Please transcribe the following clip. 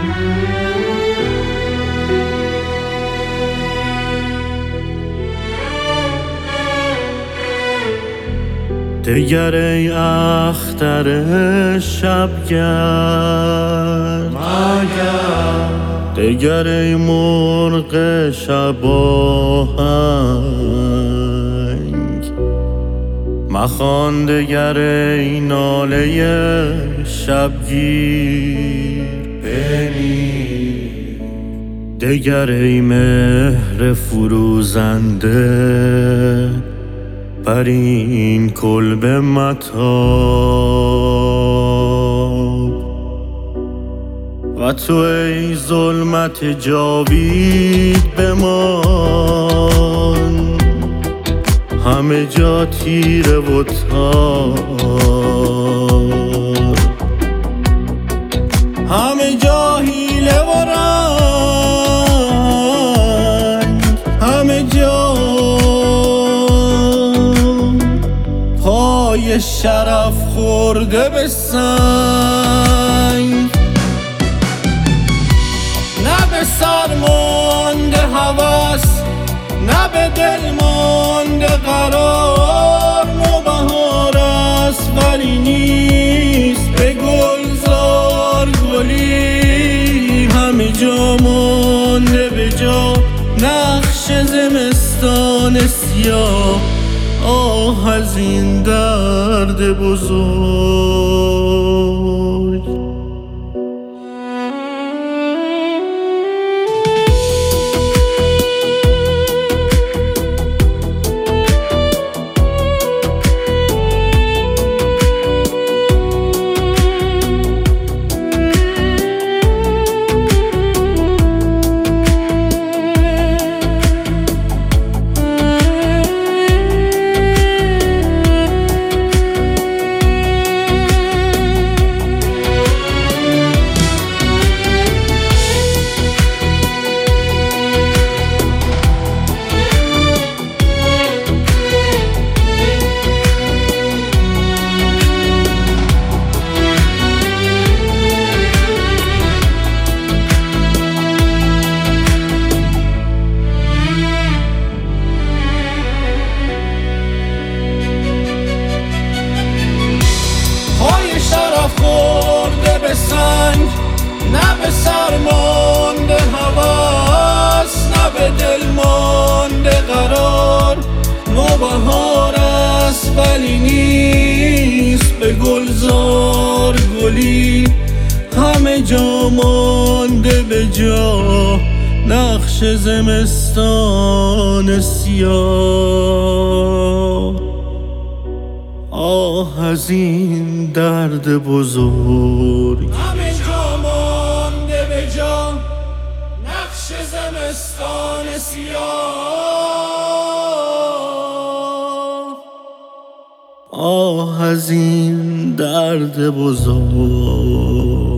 دگر ای اختر شبگرد دگر ای مرغ شب آهنگ مخوان دگر ای ناله شبگیر بنی دگر ای مهر فروزنده بر این کلبه متاب و تو ای ظلمت جاوید بمان همه جا تیره و تار همه جا حیله و رنگ همه جا پای شرف خورده به سنگ نه به سر مانده هوس نه به دل مانده قرار نوبهار است ولی نیست به گلزار گلی همه جا مانده به جا نقش زمستان سیاه آه از این درد بزرگ خورده به سنگ نه به سر مانده هوس نه به دل مانده قرار نوبهار است ولی نیست به گلزار گلی همه جا مانده به جا نقش زمستان سیاه آه از این درد بزرگ همه جا مانده به جا نقش زمستان سیاه آه از این درد بزرگ